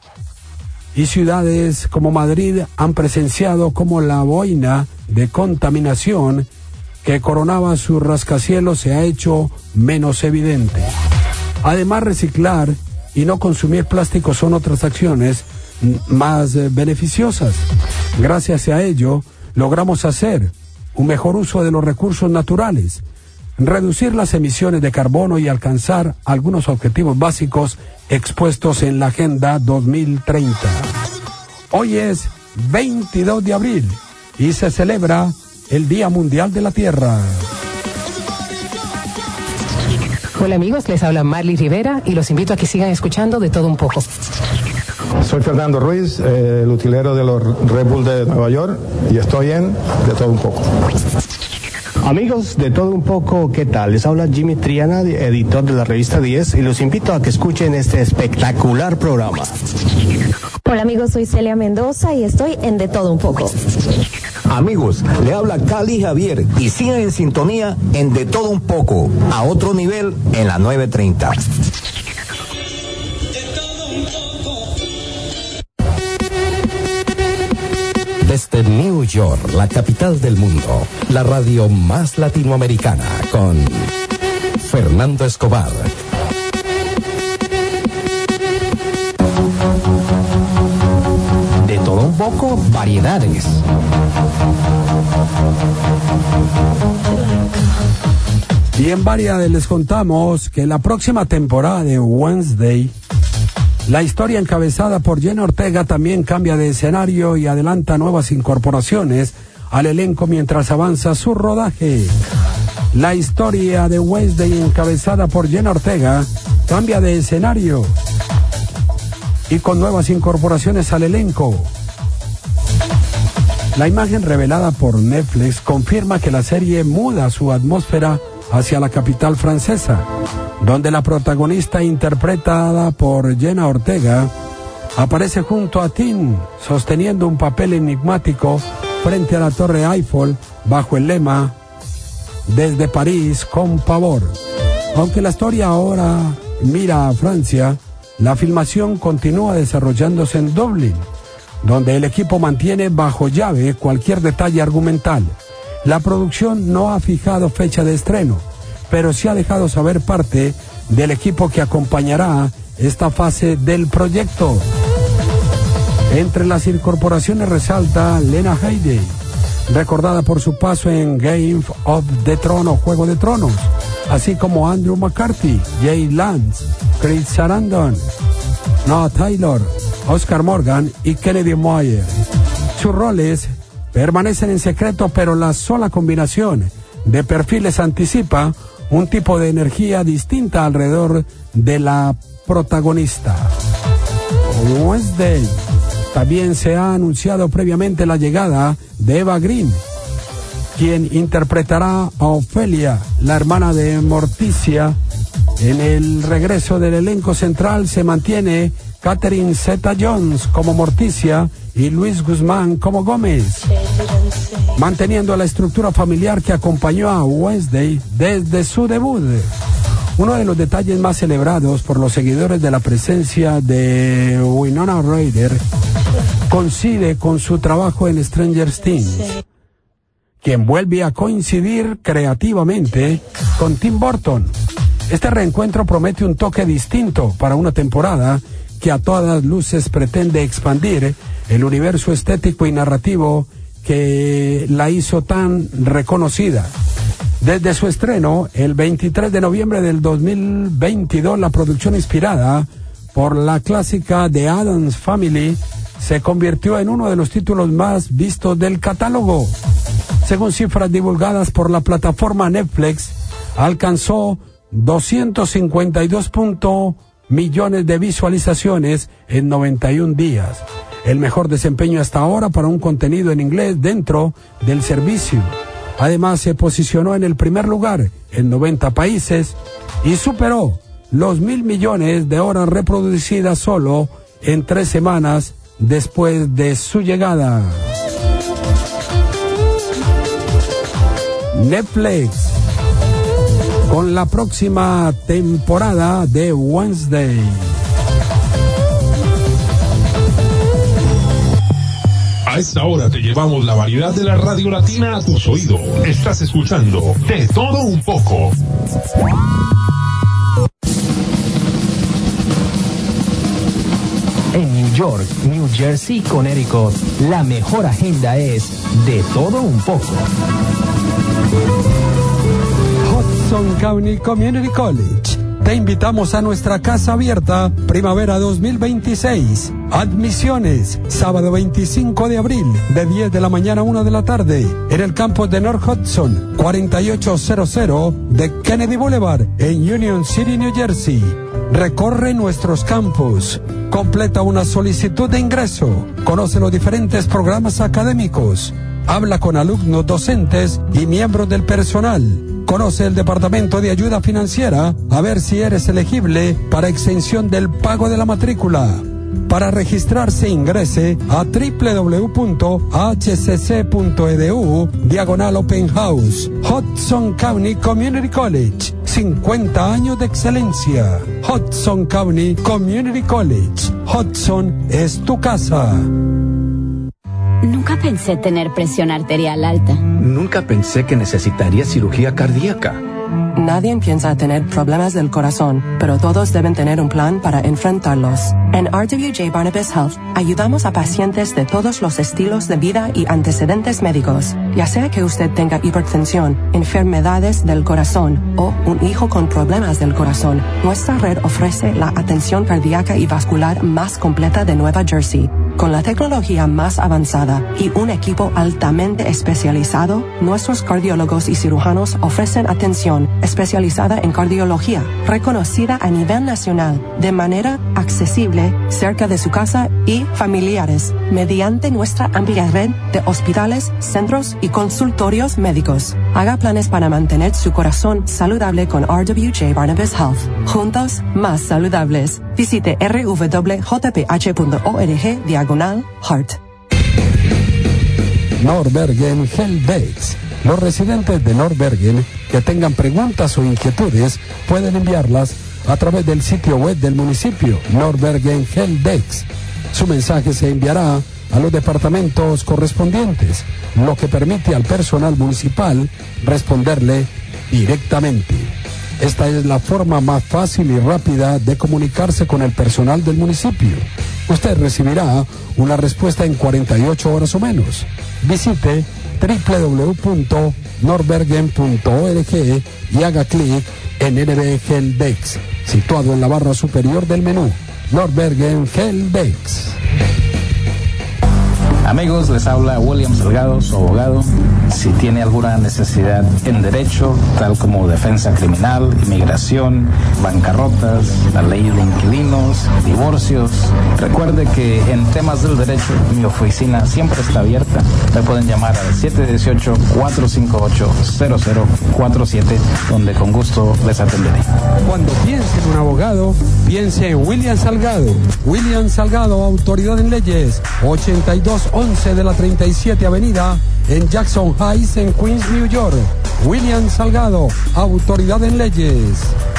y ciudades como Madrid han presenciado cómo la boina de contaminación que coronaba sus rascacielos se ha hecho menos evidente. Además, reciclar y no consumir plástico son otras acciones más eh, beneficiosas. Gracias a ello, logramos hacer un mejor uso de los recursos naturales, reducir las emisiones de carbono y alcanzar algunos objetivos básicos expuestos en la Agenda dos mil treinta. Hoy es veintidós de abril y se celebra el Día Mundial de la Tierra. Hola amigos, les habla Marley Rivera y los invito a que sigan escuchando De Todo Un Poco. Soy Fernando Ruiz, eh, el utilero de los Red Bull de Nueva York, y estoy en De Todo Un Poco. Amigos de Todo Un Poco, ¿qué tal? Les habla Jimmy Triana, editor de la revista diez, y los invito a que escuchen este espectacular programa. Hola amigos, soy Celia Mendoza y estoy en De Todo Un Poco. Amigos, le habla Cali Javier y sigan en sintonía en De Todo Un Poco, a otro nivel en la nueve treinta. Desde New York, la capital del mundo, la radio más latinoamericana, con Fernando Escobar. De Todo Un Poco, variedades. Y en variedades les contamos que la próxima temporada de Wednesday, la historia encabezada por Jenna Ortega también cambia de escenario y adelanta nuevas incorporaciones al elenco mientras avanza su rodaje. La historia de Wednesday encabezada por Jenna Ortega cambia de escenario y con nuevas incorporaciones al elenco. La imagen revelada por Netflix confirma que la serie muda su atmósfera hacia la capital francesa, donde la protagonista, interpretada por Jenna Ortega, aparece junto a Tim, sosteniendo un papel enigmático frente a la Torre Eiffel bajo el lema "Desde París con pavor". Aunque la historia ahora mira a Francia, la filmación continúa desarrollándose en Dublín, donde el equipo mantiene bajo llave cualquier detalle argumental. La producción no ha fijado fecha de estreno, pero sí ha dejado saber parte del equipo que acompañará esta fase del proyecto. Entre las incorporaciones resalta Lena Headey, recordada por su paso en Game of the Thrones, Juego de Tronos, así como Andrew McCarthy, Jay Lance, Chris Sarandon, Noah Taylor, Oscar Morgan y Kennedy Moyer. Sus roles permanecen en secreto, pero la sola combinación de perfiles anticipa un tipo de energía distinta alrededor de la protagonista. Wednesday. También se ha anunciado previamente la llegada de Eva Green, quien interpretará a Ofelia, la hermana de Morticia. En el regreso del elenco central se mantiene Catherine Zeta-Jones como Morticia y Luis Guzmán como Gómez, manteniendo la estructura familiar que acompañó a Wednesday desde su debut. Uno de los detalles más celebrados por los seguidores de la presencia de Winona Ryder coincide con su trabajo en Stranger Things, quien vuelve a coincidir creativamente con Tim Burton. Este reencuentro promete un toque distinto para una temporada que a todas luces pretende expandir el universo estético y narrativo que la hizo tan reconocida. Desde su estreno, el veintitrés de noviembre del dos mil veintidós, la producción inspirada por la clásica The Addams Family se convirtió en uno de los títulos más vistos del catálogo. Según cifras divulgadas por la plataforma Netflix, alcanzó doscientos cincuenta y dos millones de visualizaciones en noventa y un días. El mejor desempeño hasta ahora para un contenido en inglés dentro del servicio. Además, se posicionó en el primer lugar en noventa países y superó los mil millones de horas reproducidas solo en tres semanas después de su llegada. Netflix, con la próxima temporada de Wednesday. A esta hora te llevamos la variedad de la radio latina a tus oídos. Estás escuchando De Todo Un Poco. En New York, New Jersey y Connecticut, la mejor agenda es De Todo Un Poco. Hudson County Community College. Te invitamos a nuestra casa abierta Primavera dos mil veintiséis. Admisiones, sábado veinticinco de abril, de diez de la mañana a una de la tarde, en el campus de North Hudson, cuarenta y ocho cero cero de Kennedy Boulevard, en Union City, New Jersey. Recorre nuestros campus, completa una solicitud de ingreso, conoce los diferentes programas académicos, habla con alumnos, docentes y miembros del personal. Conoce el Departamento de Ayuda Financiera a ver si eres elegible para exención del pago de la matrícula. Para registrarse, ingrese a doble u doble u doble u punto h c c punto e d u diagonal Open House. Hudson County Community College, cincuenta años de excelencia. Hudson County Community College. Hudson es tu casa. Nunca pensé tener presión arterial alta. Nunca pensé que necesitaría cirugía cardíaca. Nadie piensa tener problemas del corazón, pero todos deben tener un plan para enfrentarlos. En R W J Barnabas Health ayudamos a pacientes de todos los estilos de vida y antecedentes médicos, ya sea que usted tenga hipertensión, enfermedades del corazón o un hijo con problemas del corazón. Nuestra red ofrece la atención cardíaca y vascular más completa de Nueva Jersey. Con la tecnología más avanzada y un equipo altamente especializado, nuestros cardiólogos y cirujanos ofrecen atención especializada en cardiología, reconocida a nivel nacional, de manera accesible, cerca de su casa y familiares, mediante nuestra amplia red de hospitales, centros y consultorios médicos. Haga planes para mantener su corazón saludable con R W J Barnabas Health. Juntos, más saludables. Visite r w j p h punto org diagonal heart. Nordbergen Helbex. Los residentes de Nordbergen que tengan preguntas o inquietudes pueden enviarlas a través del sitio web del municipio Nordbergen Helbex. Su mensaje se enviará a los departamentos correspondientes, lo que permite al personal municipal responderle directamente. Esta es la forma más fácil y rápida de comunicarse con el personal del municipio. Usted recibirá una respuesta en cuarenta y ocho horas o menos. Visite w w w punto nordbergen punto org y haga clic en N B Helbex, situado en la barra superior del menú. Nordbergen Helbex. Amigos, les habla William Salgado, su abogado. Si tiene alguna necesidad en derecho, tal como defensa criminal, inmigración, bancarrotas, la ley de inquilinos, divorcios, recuerde que en temas del derecho mi oficina siempre está abierta. Me pueden llamar al siete uno ocho, cuatro cinco ocho, cero cero cuatro siete, donde con gusto les atenderé. Cuando piense en un abogado, piense en William Salgado. William Salgado, autoridad en leyes, ochenta y dos once de la treinta y siete Avenida en Jackson Heights, en Queens, New York. William Salgado, autoridad en leyes.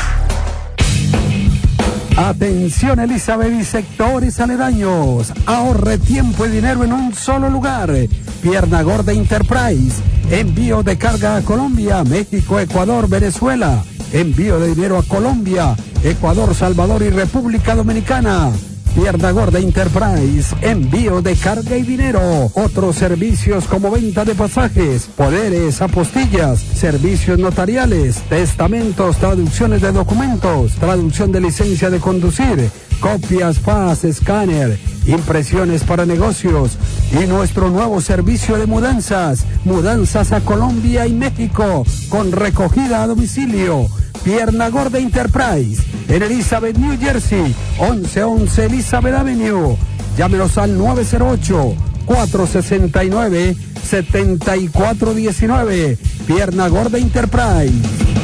Atención, Elizabeth y sectores aledaños. Ahorre tiempo y dinero en un solo lugar. Pierna Gorda Enterprise. Envío de carga a Colombia, México, Ecuador, Venezuela. Envío de dinero a Colombia, Ecuador, Salvador y República Dominicana. Pierna Gorda Enterprise, envío de carga y dinero. Otros servicios como venta de pasajes, poderes, apostillas, servicios notariales, testamentos, traducciones de documentos, traducción de licencia de conducir, copias, fax, escáner, impresiones para negocios y nuestro nuevo servicio de mudanzas, mudanzas a Colombia y México con recogida a domicilio. Pierna Gorda Enterprise, en Elizabeth, New Jersey, once once Elizabeth Avenue. Llámenos al nueve cero ocho, cuatro seis nueve, siete cuatro uno nueve. Pierna Gorda Enterprise.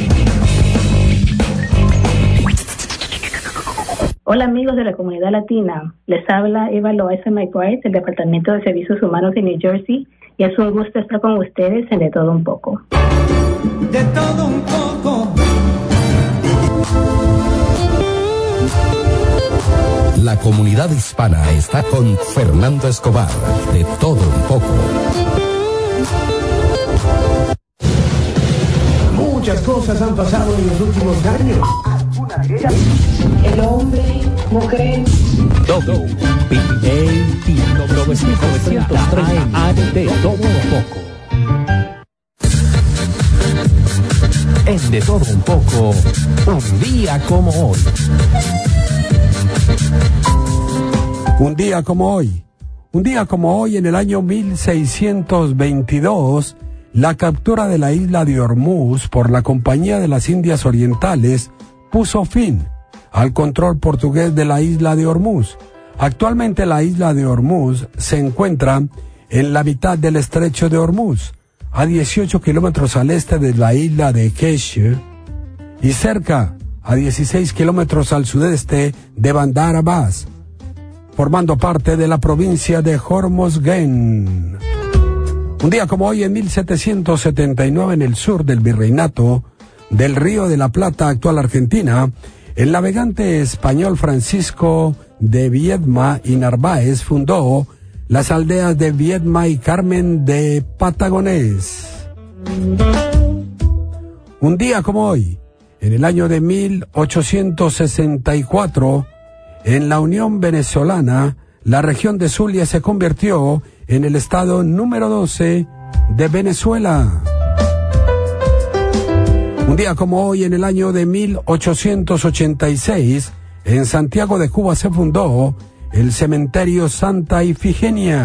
Hola amigos de la comunidad latina, les habla Eva Loaiza McBride del Departamento de Servicios Humanos de New Jersey y es un gusto estar con ustedes en De Todo Un Poco. De todo un poco. La comunidad hispana está con Fernando Escobar, De Todo Un Poco. Muchas cosas han pasado en los últimos años. Algunas de ellas. El hombre, mujer. Todo. P A T novecientos treinta A M De Todo Un Poco. En De Todo Un Poco, un día como hoy. Un día como hoy. Un día como hoy, en el año mil seiscientos veintidós, la captura de la isla de Hormuz por la Compañía de las Indias Orientales puso fin al control portugués de la isla de Hormuz. Actualmente la isla de Hormuz se encuentra en la mitad del estrecho de Hormuz, a dieciocho kilómetros al este de la isla de Kesh y cerca a dieciséis kilómetros al sudeste de Bandar Abbas, formando parte de la provincia de Hormozgan. Un día como hoy, en mil setecientos setenta y nueve, en el sur del virreinato del Río de la Plata, actual Argentina, el navegante español Francisco de Viedma y Narváez fundó las aldeas de Viedma y Carmen de Patagonés. Un día como hoy, en el año de mil ochocientos sesenta y cuatro, en la Unión Venezolana, la región de Zulia se convirtió en el estado número doce de Venezuela. Un día como hoy, en el año de mil ochocientos ochenta y seis, en Santiago de Cuba se fundó el cementerio Santa Ifigenia.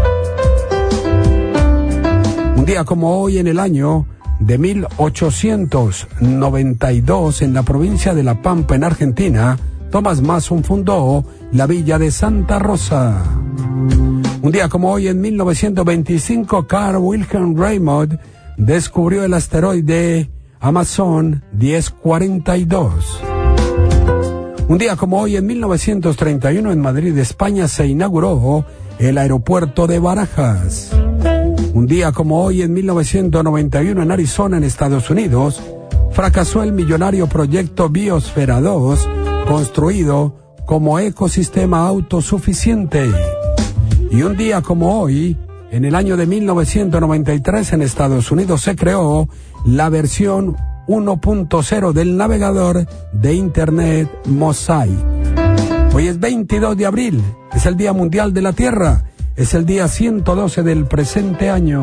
Un día como hoy en el año de mil ochocientos noventa y dos, en la provincia de La Pampa, en Argentina, Thomas Masson fundó la villa de Santa Rosa. Un día como hoy en mil novecientos veinticinco, Carl Wilhelm Raimond descubrió el asteroide Amazon diez cuarenta y dos. Un día como hoy en mil novecientos treinta y uno, en Madrid, España, se inauguró el aeropuerto de Barajas. Un día como hoy en mil novecientos noventa y uno, en Arizona, en Estados Unidos, fracasó el millonario proyecto Biosfera dos, construido como ecosistema autosuficiente. Y un día como hoy, en el año de mil novecientos noventa y tres, en Estados Unidos, se creó la versión uno punto cero del navegador de Internet Mosaic. Hoy es veintidós de abril, es el Día Mundial de la Tierra, es el día ciento doce del presente año.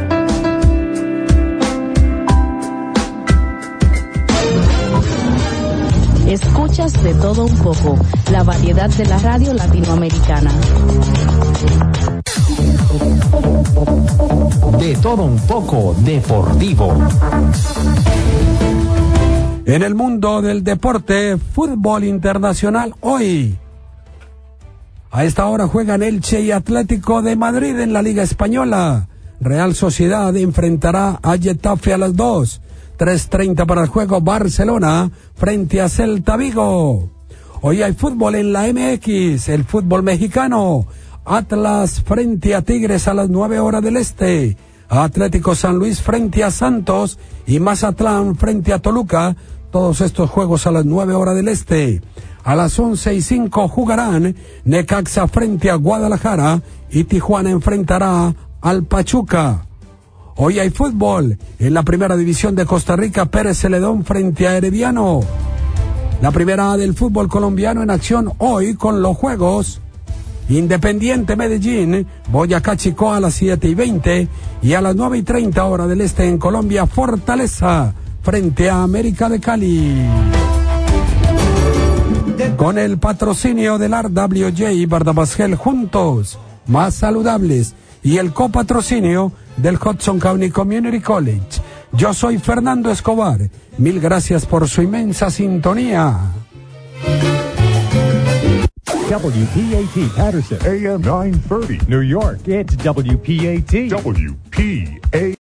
Escuchas de todo un poco, la variedad de la radio latinoamericana. De todo un poco deportivo. En el mundo del deporte, fútbol internacional hoy. A esta hora juegan Elche y Atlético de Madrid en la Liga Española. Real Sociedad enfrentará a Getafe a las dos. tres treinta para el juego Barcelona frente a Celta Vigo. Hoy hay fútbol en la M X, el fútbol mexicano. Atlas frente a Tigres a las nueve horas del este. Atlético San Luis frente a Santos y Mazatlán frente a Toluca. Todos estos juegos a las nueve horas del este. A las once y cinco jugarán Necaxa frente a Guadalajara y Tijuana enfrentará al Pachuca. Hoy hay fútbol en la primera división de Costa Rica, Pérez Celedón frente a Herediano. La primera A del fútbol colombiano en acción hoy con los juegos Independiente Medellín, Boyacá Chicó a las siete y veinte y a las nueve y treinta hora del este en Colombia, Fortaleza frente a América de Cali. Con el patrocinio del R W J y Bardabasgel, juntos, más saludables, y el copatrocinio del Hudson County Community College. Yo soy Fernando Escobar. Mil gracias por su inmensa sintonía. W P A T Patterson, A M nine thirty, New York. It's W P A T. W